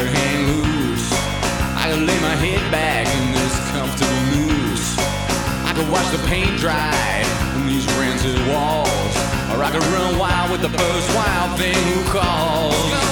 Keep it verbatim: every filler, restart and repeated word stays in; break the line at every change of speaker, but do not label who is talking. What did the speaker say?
could hang loose. I could lay my head back in this comfortable noose. I could watch the paint dry on these rented walls, or I could run wild with the first wild thing who calls.